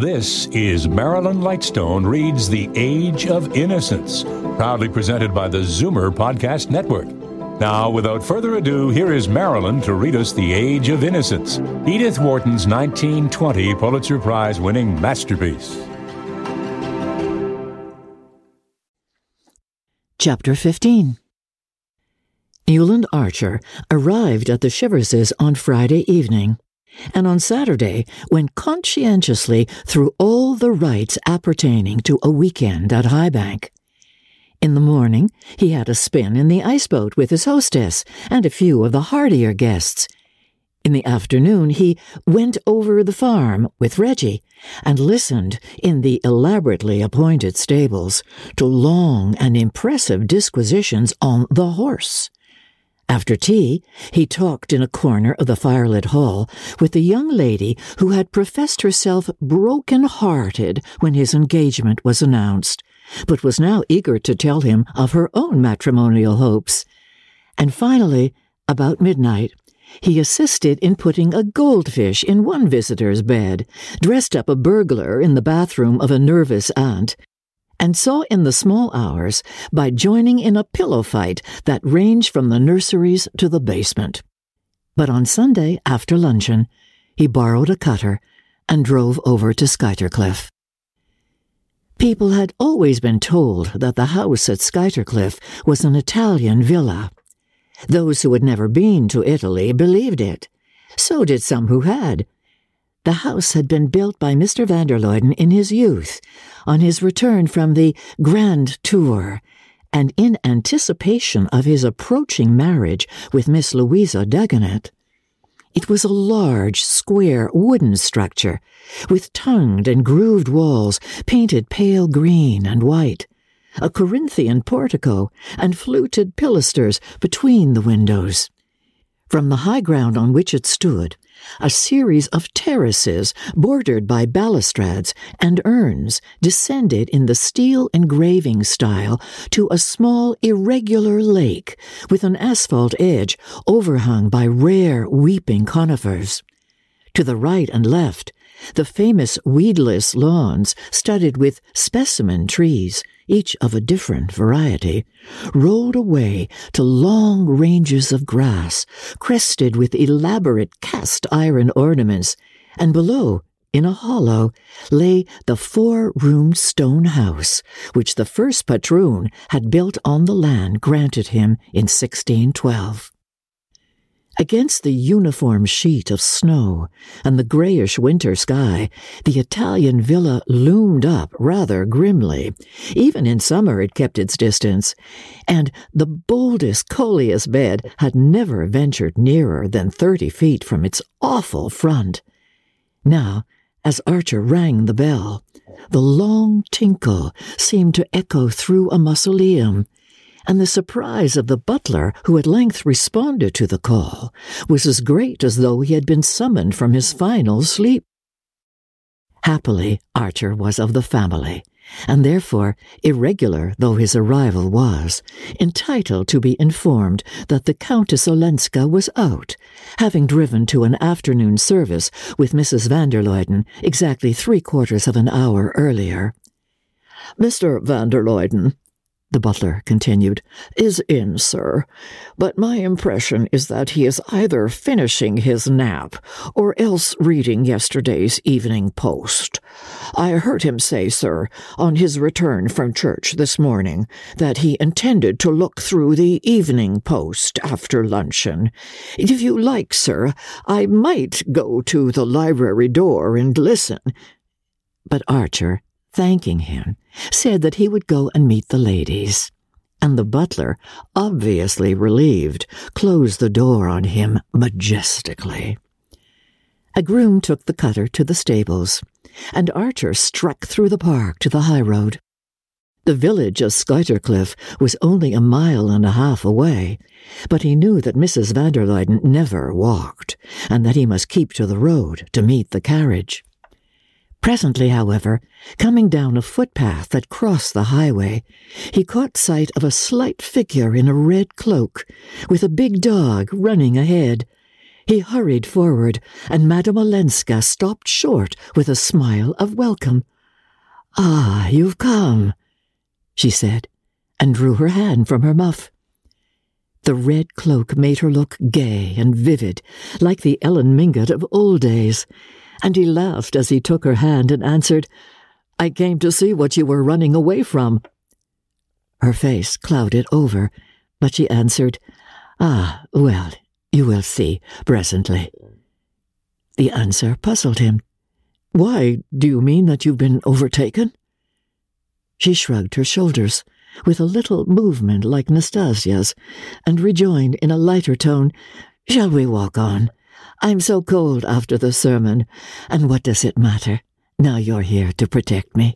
This is Marilyn Lightstone Reads The Age of Innocence, proudly presented by the Zoomer Podcast Network. Now, without further ado, here is Marilyn to read us The Age of Innocence, Edith Wharton's 1920 Pulitzer Prize-winning masterpiece. Chapter 15. Newland Archer arrived at the Chiverses on Friday evening, and on Saturday went conscientiously through all the rites appertaining to a weekend at Highbank. In the morning, he had a spin in the iceboat with his hostess and a few of the hardier guests. In the afternoon, he went over the farm with Reggie and listened in the elaborately appointed stables to long and impressive disquisitions on the horse. After tea, he talked in a corner of the firelit hall with the young lady who had professed herself broken-hearted when his engagement was announced, but was now eager to tell him of her own matrimonial hopes. And finally, about midnight, he assisted in putting a goldfish in one visitor's bed, dressed up a burglar in the bathroom of a nervous aunt, and saw in the small hours by joining in a pillow fight that ranged from the nurseries to the basement. But on Sunday, after luncheon, he borrowed a cutter and drove over to Skytercliff. People had always been told that the house at Skytercliff was an Italian villa. Those who had never been to Italy believed it. So did some who had. The house had been built by Mr. van der Luyden in his youth, on his return from the Grand Tour, and in anticipation of his approaching marriage with Miss Louisa Dagonet. It was a large, square, wooden structure, with tongued and grooved walls painted pale green and white, a Corinthian portico, and fluted pilasters between the windows. From the high ground on which it stood, a series of terraces bordered by balustrades and urns descended in the steel engraving style to a small irregular lake with an asphalt edge overhung by rare weeping conifers. To the right and left, the famous weedless lawns studded with specimen trees, each of a different variety, rolled away to long ranges of grass, crested with elaborate cast-iron ornaments, and below, in a hollow, lay the four-roomed stone house which the first patroon had built on the land granted him in 1612. Against the uniform sheet of snow and the grayish winter sky, the Italian villa loomed up rather grimly. Even in summer it kept its distance, and the boldest Coleus bed had never ventured nearer than 30 feet from its awful front. Now, as Archer rang the bell, the long tinkle seemed to echo through a mausoleum, and the surprise of the butler who at length responded to the call was as great as though he had been summoned from his final sleep. Happily, Archer was of the family, and therefore, irregular though his arrival was, entitled to be informed that the Countess Olenska was out, having driven to an afternoon service with Mrs. van der Luyden exactly 3/4 of an hour earlier. "Mr. van der Luyden," the butler continued, "is in, sir, but my impression is that he is either finishing his nap or else reading yesterday's Evening Post. I heard him say, sir, on his return from church this morning, that he intended to look through the Evening Post after luncheon. If you like, sir, I might go to the library door and listen." But Archer, thanking him, said that he would go and meet the ladies, and the butler, obviously relieved, closed the door on him majestically. A groom took the cutter to the stables, and Archer struck through the park to the high road. The village of Skytercliff was only 1.5 miles away, but he knew that Mrs. van der Luyden never walked, and that he must keep to the road to meet the carriage. Presently, however, coming down a footpath that crossed the highway, he caught sight of a slight figure in a red cloak, with a big dog running ahead. He hurried forward, and Madame Olenska stopped short with a smile of welcome. "Ah, you've come," she said, and drew her hand from her muff. The red cloak made her look gay and vivid, like the Ellen Mingott of old days, and he laughed as he took her hand and answered, "I came to see what you were running away from." Her face clouded over, but she answered, "Ah, well, you will see presently." The answer puzzled him. "Why, do you mean that you've been overtaken?" She shrugged her shoulders, with a little movement like Nastasia's, and rejoined in a lighter tone, "Shall we walk on? I'm so cold after the sermon, and what does it matter, now you're here to protect me?"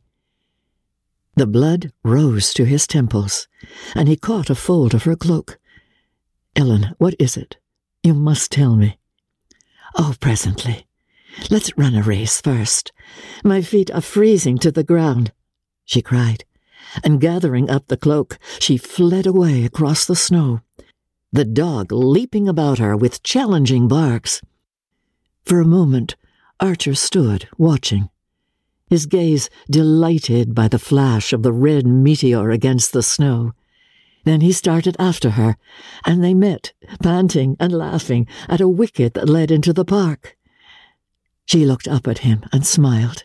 The blood rose to his temples, and he caught a fold of her cloak. "Ellen, what is it? You must tell me." "Oh, presently. Let's run a race first. My feet are freezing to the ground," she cried, and gathering up the cloak, she fled away across the snow, the dog leaping about her with challenging barks. For a moment, Archer stood, watching, his gaze delighted by the flash of the red meteor against the snow. Then he started after her, and they met, panting and laughing, at a wicket that led into the park. She looked up at him and smiled.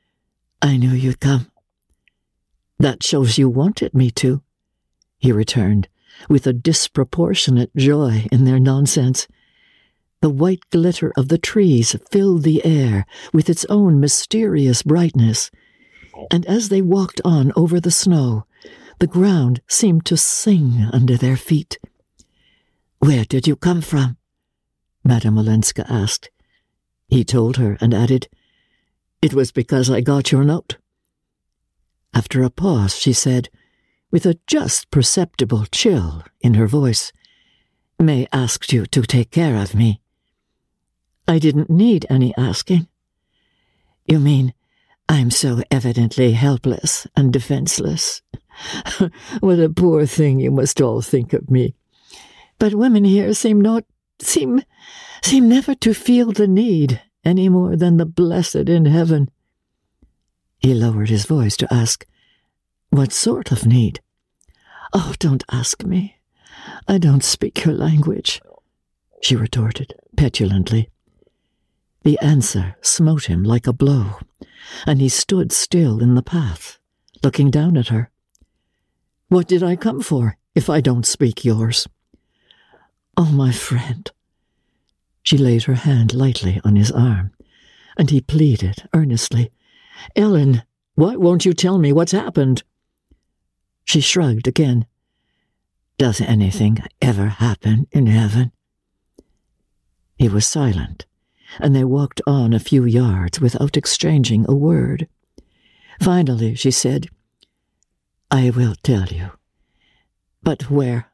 "I knew you'd come." "That shows you wanted me to," he returned, with a disproportionate joy in their nonsense. The white glitter of the trees filled the air with its own mysterious brightness, and as they walked on over the snow, the ground seemed to sing under their feet. "Where did you come from?" Madame Olenska asked. He told her and added, "It was because I got your note." After a pause, she said, with a just perceptible chill in her voice, "May asked you to take care of me." "I didn't need any asking." "You mean I'm so evidently helpless and defenseless? What a poor thing you must all think of me. But women here seem never to feel the need any more than the blessed in heaven." He lowered his voice to ask, "What sort of need?" "Oh, don't ask me. I don't speak your language," she retorted petulantly. The answer smote him like a blow, and he stood still in the path, looking down at her. "What did I come for, if I don't speak yours?" "Oh, my friend." She laid her hand lightly on his arm, and he pleaded earnestly, "Ellen, why won't you tell me what's happened?" She shrugged again. "Does anything ever happen in heaven?" He was silent, and they walked on a few yards without exchanging a word. Finally, she said, "I will tell you. But where?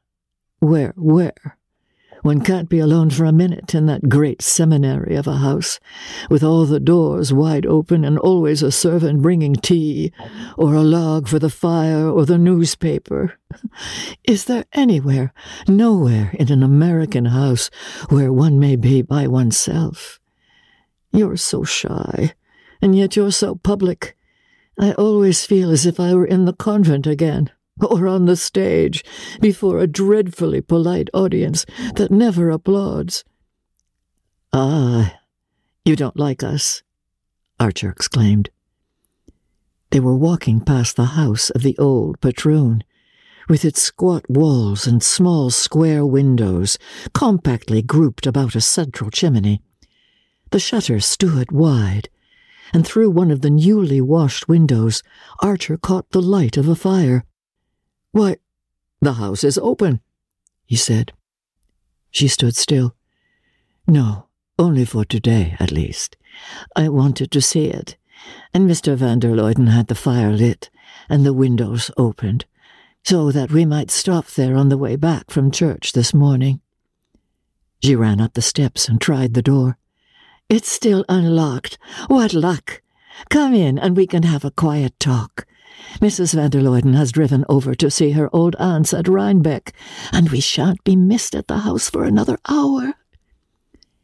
One can't be alone for a minute in that great seminary of a house, with all the doors wide open and always a servant bringing tea, or a log for the fire, or the newspaper. Is there nowhere in an American house where one may be by oneself? You're so shy, and yet you're so public. I always feel as if I were in the convent again, or on the stage, before a dreadfully polite audience that never applauds." "Ah, you don't like us," Archer exclaimed. They were walking past the house of the old patroon, with its squat walls and small square windows compactly grouped about a central chimney. The shutters stood wide, and through one of the newly washed windows Archer caught the light of a fire. "Why, the house is open," he said. She stood still. "No, only for today, at least. I wanted to see it, and Mr. van der Luyden had the fire lit and the windows opened, so that we might stop there on the way back from church this morning." She ran up the steps and tried the door. "It's still unlocked. What luck! Come in and we can have a quiet talk. Mrs. van der Luyden has driven over to see her old aunts at Rhinebeck, and we shan't be missed at the house for another hour."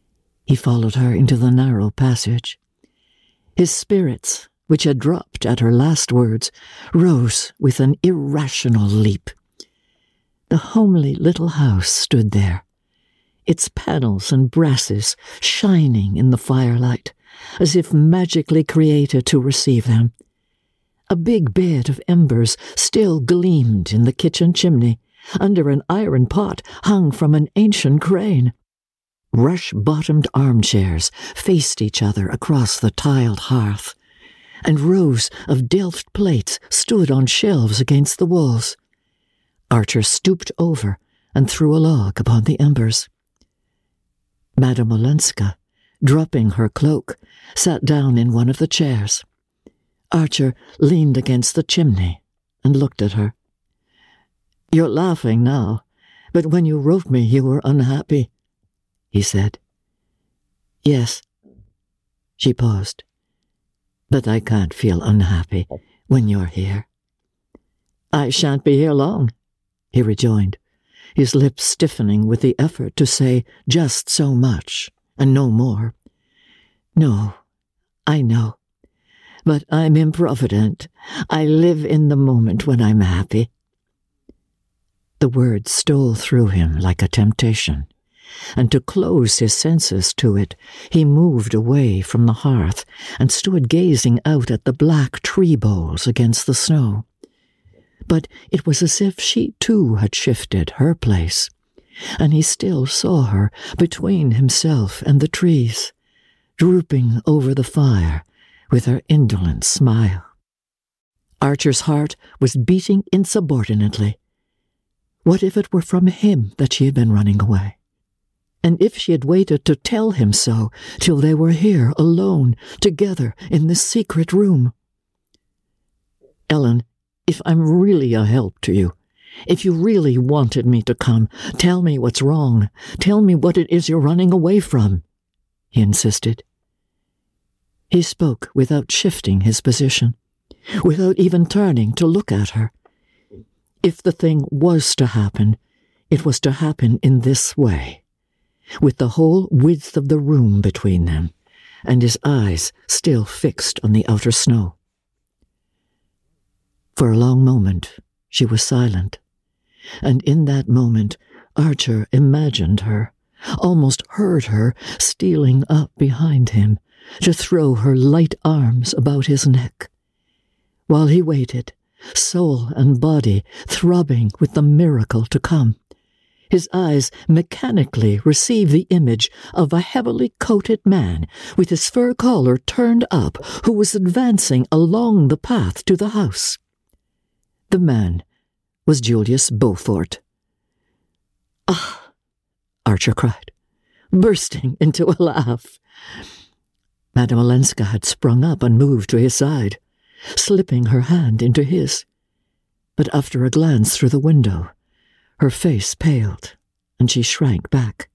He followed her into the narrow passage. His spirits, which had dropped at her last words, rose with an irrational leap. The homely little house stood there, its panels and brasses shining in the firelight, as if magically created to receive them. A big bed of embers still gleamed in the kitchen chimney, under an iron pot hung from an ancient crane. Rush-bottomed armchairs faced each other across the tiled hearth, and rows of delft plates stood on shelves against the walls. Archer stooped over and threw a log upon the embers. Madame Olenska, dropping her cloak, sat down in one of the chairs. Archer leaned against the chimney and looked at her. "You're laughing now, but when you wrote me you were unhappy," he said. "Yes." She paused. "But I can't feel unhappy when you're here." "I shan't be here long," he rejoined, his lips stiffening with the effort to say just so much and no more. "No, I know. But I'm improvident. I live in the moment when I'm happy." The words stole through him like a temptation, and to close his senses to it, he moved away from the hearth and stood gazing out at the black tree boles against the snow. But it was as if she too had shifted her place, and he still saw her between himself and the trees, drooping over the fire with her indolent smile. Archer's heart was beating insubordinately. What if it were from him that she had been running away? And if she had waited to tell him so till they were here alone, together in this secret room? "Ellen, if I'm really a help to you, if you really wanted me to come, tell me what's wrong. Tell me what it is you're running away from," he insisted. He spoke without shifting his position, without even turning to look at her. If the thing was to happen, it was to happen in this way, with the whole width of the room between them, and his eyes still fixed on the outer snow. For a long moment she was silent, and in that moment Archer imagined her, almost heard her stealing up behind him to throw her light arms about his neck. While he waited, soul and body throbbing with the miracle to come, his eyes mechanically received the image of a heavily coated man with his fur collar turned up who was advancing along the path to the house. The man was Julius Beaufort. "Ah!" Archer cried, bursting into a laugh. Madame Olenska had sprung up and moved to his side, slipping her hand into his. But after a glance through the window, her face paled, and she shrank back.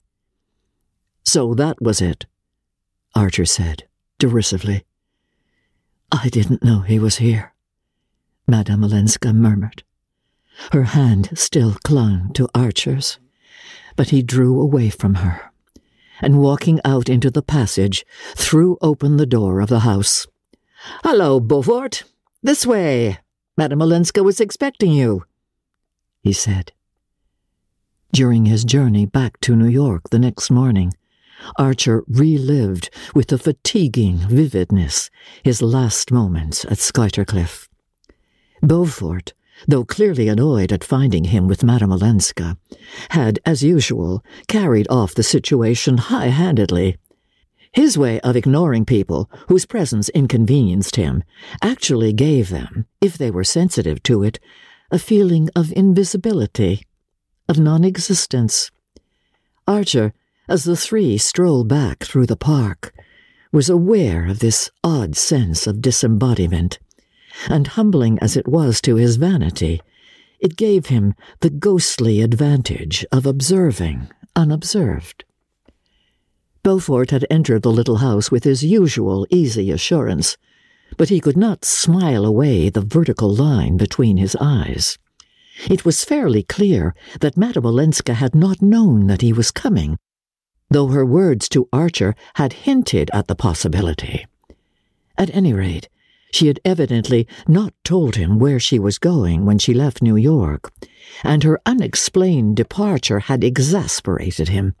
"So that was it," Archer said, derisively. "I didn't know he was here," Madame Olenska murmured. Her hand still clung to Archer's, but he drew away from her, and walking out into the passage, threw open the door of the house. "Hello, Beaufort. This way. Madame Olenska was expecting you," he said. During his journey back to New York the next morning, Archer relived with a fatiguing vividness his last moments at Skuytercliff. Beaufort, though clearly annoyed at finding him with Madame Olenska, had, as usual, carried off the situation high-handedly. His way of ignoring people whose presence inconvenienced him actually gave them, if they were sensitive to it, a feeling of invisibility, of non-existence. Archer, as the three strolled back through the park, was aware of this odd sense of disembodiment, and humbling as it was to his vanity, it gave him the ghostly advantage of observing unobserved. Beaufort had entered the little house with his usual easy assurance, but he could not smile away the vertical line between his eyes. It was fairly clear that Madame Olenska had not known that he was coming, though her words to Archer had hinted at the possibility. At any rate, she had evidently not told him where she was going when she left New York, and her unexplained departure had exasperated him.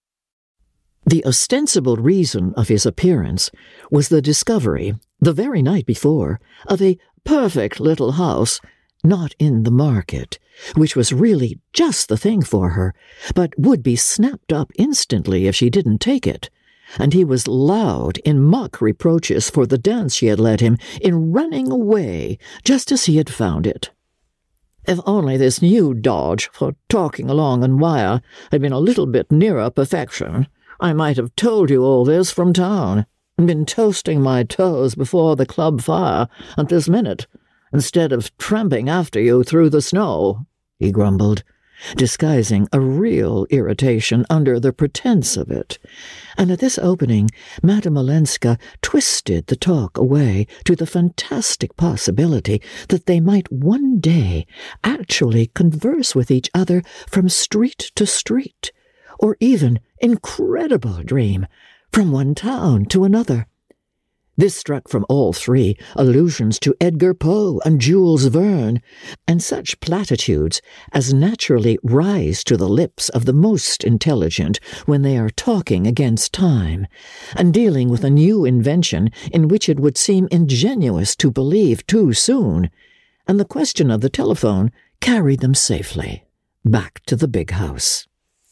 The ostensible reason of his appearance was the discovery, the very night before, of a perfect little house, not in the market, which was really just the thing for her, but would be snapped up instantly if she didn't take it, and he was loud in mock reproaches for the dance she had led him in running away just as he had found it. If only this new dodge for talking along on wire had been a little bit nearer perfection, I might have told you all this from town, and been toasting my toes before the club fire at this minute, instead of tramping after you through the snow, he grumbled, disguising a real irritation under the pretense of it. And at this opening, Madame Olenska twisted the talk away to the fantastic possibility that they might one day actually converse with each other from street to street, or even, incredible dream, from one town to another. This struck from all three allusions to Edgar Poe and Jules Verne, and such platitudes as naturally rise to the lips of the most intelligent when they are talking against time, and dealing with a new invention in which it would seem ingenuous to believe too soon, and the question of the telephone carried them safely back to the big house.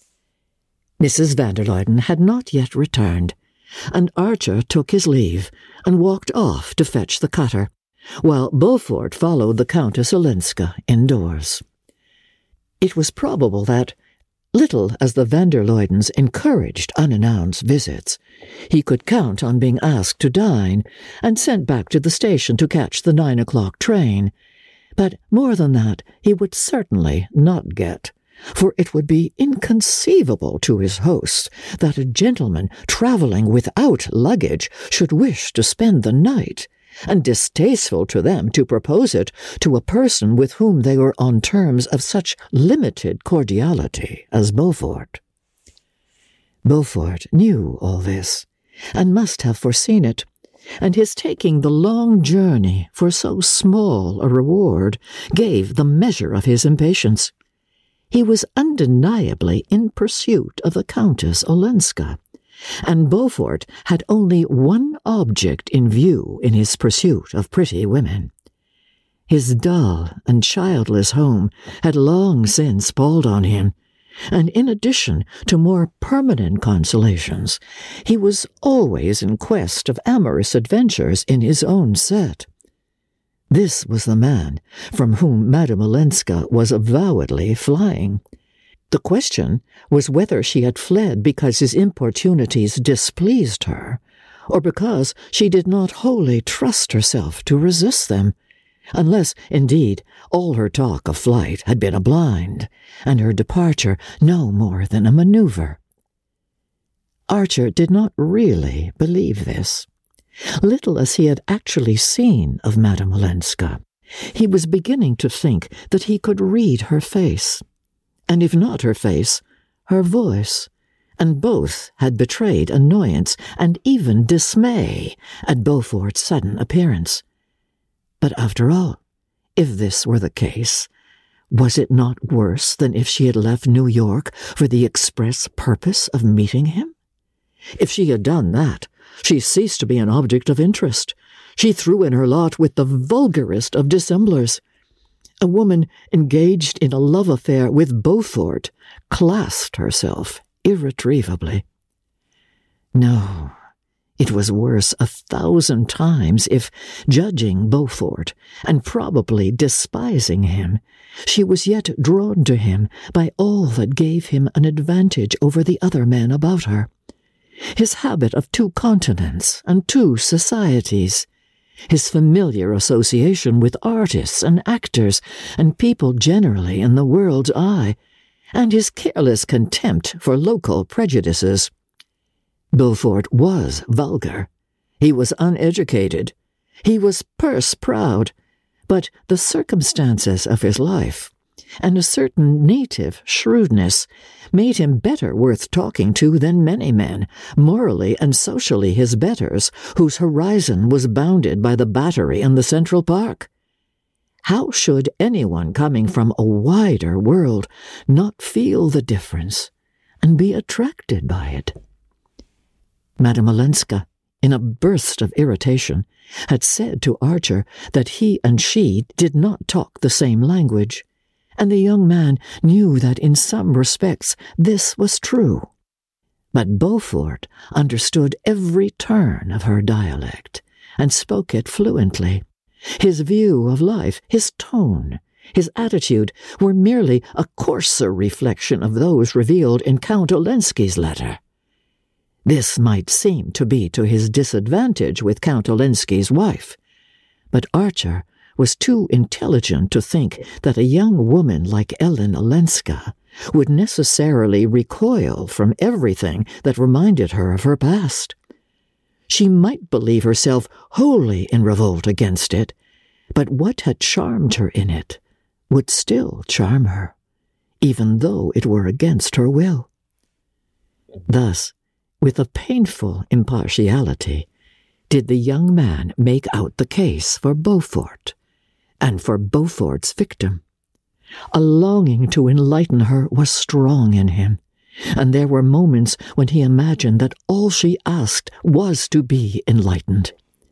Mrs. van der Luyden had not yet returned, and Archer took his leave and walked off to fetch the cutter, while Beaufort followed the Countess Olenska indoors. It was probable that, little as the van der Luydens encouraged unannounced visits, he could count on being asked to dine and sent back to the station to catch the 9 o'clock train, but more than that he would certainly not get, for it would be inconceivable to his host that a gentleman travelling without luggage should wish to spend the night, and distasteful to them to propose it to a person with whom they were on terms of such limited cordiality as Beaufort. Beaufort knew all this, and must have foreseen it, and his taking the long journey for so small a reward gave the measure of his impatience. He was undeniably in pursuit of the Countess Olenska, and Beaufort had only one object in view in his pursuit of pretty women. His dull and childless home had long since palled on him, and in addition to more permanent consolations, he was always in quest of amorous adventures in his own set. This was the man from whom Madame Olenska was avowedly flying. The question was whether she had fled because his importunities displeased her, or because she did not wholly trust herself to resist them, unless, indeed, all her talk of flight had been a blind, and her departure no more than a maneuver. Archer did not really believe this. Little as he had actually seen of Madame Olenska, he was beginning to think that he could read her face, and if not her face, her voice, and both had betrayed annoyance and even dismay at Beaufort's sudden appearance. But after all, if this were the case, was it not worse than if she had left New York for the express purpose of meeting him? If she had done that, she ceased to be an object of interest. She threw in her lot with the vulgarest of dissemblers. A woman engaged in a love affair with Beaufort classed herself irretrievably. No, it was worse 1,000 times if, judging Beaufort, and probably despising him, she was yet drawn to him by all that gave him an advantage over the other men about her. His habit of 2 continents and 2 societies, his familiar association with artists and actors and people generally in the world's eye, and his careless contempt for local prejudices. Beaufort was vulgar. He was uneducated. He was purse-proud. But the circumstances of his life, and a certain native shrewdness made him better worth talking to than many men, morally and socially his betters, whose horizon was bounded by the Battery and the Central Park. How should anyone coming from a wider world not feel the difference and be attracted by it? Madame Olenska, in a burst of irritation, had said to Archer that he and she did not talk the same language, and the young man knew that in some respects this was true. But Beaufort understood every turn of her dialect, and spoke it fluently. His view of life, his tone, his attitude were merely a coarser reflection of those revealed in Count Olenski's letter. This might seem to be to his disadvantage with Count Olenski's wife, but Archer was too intelligent to think that a young woman like Ellen Olenska would necessarily recoil from everything that reminded her of her past. She might believe herself wholly in revolt against it, but what had charmed her in it would still charm her, even though it were against her will. Thus, with a painful impartiality, did the young man make out the case for Beaufort, and for Beaufort's victim. A longing to enlighten her was strong in him, and there were moments when he imagined that all she asked was to be enlightened.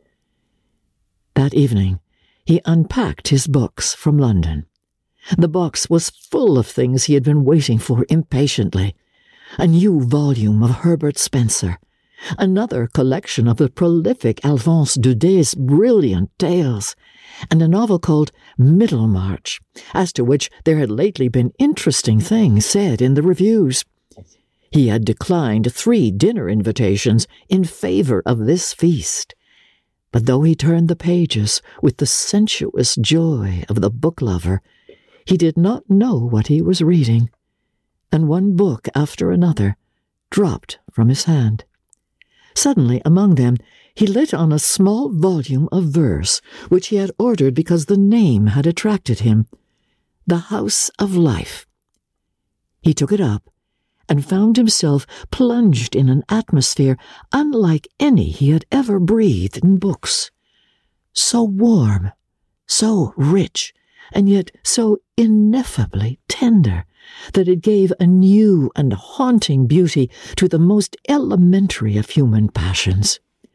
That evening, he unpacked his books from London. The box was full of things he had been waiting for impatiently. A new volume of Herbert Spencer, another collection of the prolific Alphonse Daudet's brilliant tales, and a novel called Middlemarch, as to which there had lately been interesting things said in the reviews. He had declined 3 dinner invitations in favor of this feast, but though he turned the pages with the sensuous joy of the book-lover, he did not know what he was reading, and one book after another dropped from his hand. Suddenly, among them, he lit on a small volume of verse which he had ordered because the name had attracted him, The House of Life. He took it up and found himself plunged in an atmosphere unlike any he had ever breathed in books. So warm, so rich, and yet so ineffably tender, that it gave a new and haunting beauty to the most elementary of human passions.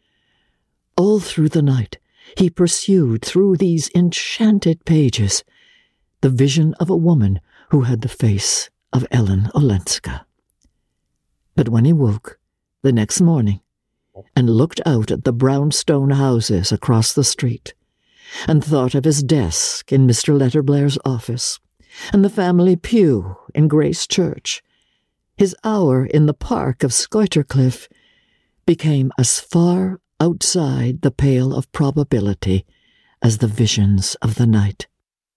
All through the night he pursued through these enchanted pages the vision of a woman who had the face of Ellen Olenska. But when he woke the next morning and looked out at the brownstone houses across the street, and thought of his desk in Mr. Letterblair's office, and the family pew in Grace Church, his hour in the park of Scoitercliff became as far outside the pale of probability as the visions of the night.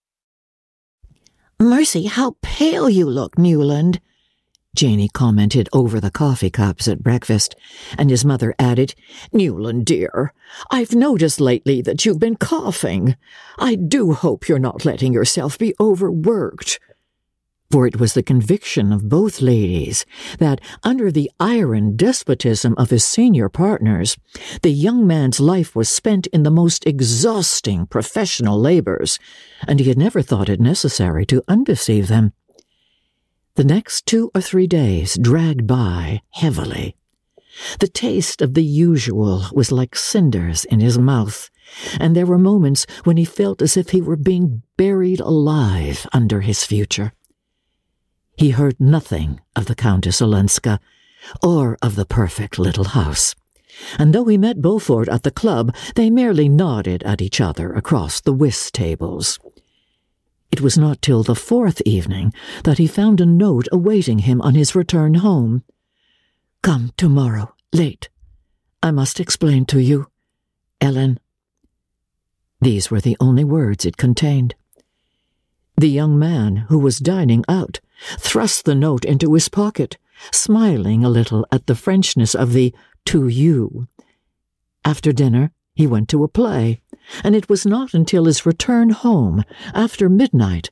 "Mercy, how pale you look, Newland," Janey commented over the coffee cups at breakfast, and his mother added, "Newland, dear, I've noticed lately that you've been coughing. I do hope you're not letting yourself be overworked." For it was the conviction of both ladies that, under the iron despotism of his senior partners, the young man's life was spent in the most exhausting professional labors, and he had never thought it necessary to undeceive them. The next 2 or 3 days dragged by heavily. The taste of the usual was like cinders in his mouth, and there were moments when he felt as if he were being buried alive under his future. He heard nothing of the Countess Olenska, or of the perfect little house, and though he met Beaufort at the club, they merely nodded at each other across the whist tables. It was not till the 4th evening that he found a note awaiting him on his return home. "Come tomorrow, late. I must explain to you. Ellen." These were the only words it contained. The young man, who was dining out, thrust the note into his pocket, smiling a little at the Frenchness of the "to you." After dinner, he went to a play, and it was not until his return home, after midnight,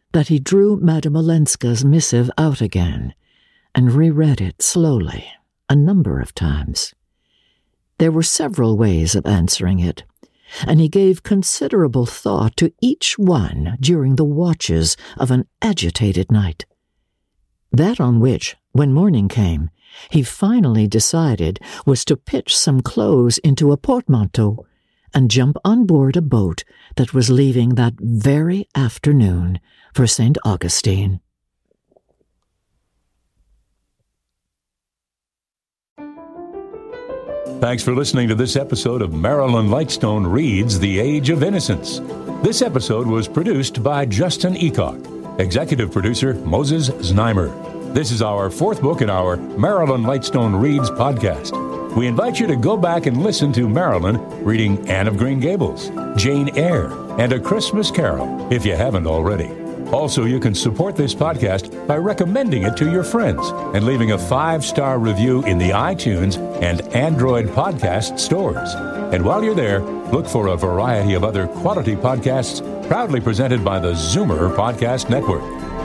that he drew Madame Olenska's missive out again and reread it slowly a number of times. There were several ways of answering it, and he gave considerable thought to each one during the watches of an agitated night. That on which, when morning came, he finally decided was to pitch some clothes into a portmanteau and jump on board a boat that was leaving that very afternoon for St. Augustine. Thanks for listening to this episode of Marilyn Lightstone Reads The Age of Innocence. This episode was produced by Justin Eacock, executive producer Moses Znaimer. This is our fourth book in our Marilyn Lightstone Reads podcast. We invite you to go back and listen to Marilyn reading Anne of Green Gables, Jane Eyre, and A Christmas Carol if you haven't already. Also, you can support this podcast by recommending it to your friends and leaving a 5-star review in the iTunes and Android podcast stores. And while you're there, look for a variety of other quality podcasts proudly presented by the Zoomer Podcast Network.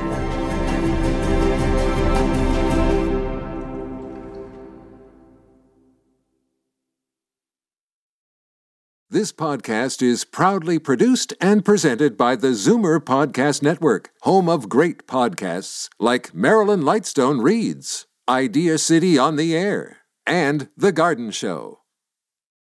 This podcast is proudly produced and presented by the Zoomer Podcast Network, home of great podcasts like Marilyn Lightstone Reads, Idea City on the Air, and The Garden Show.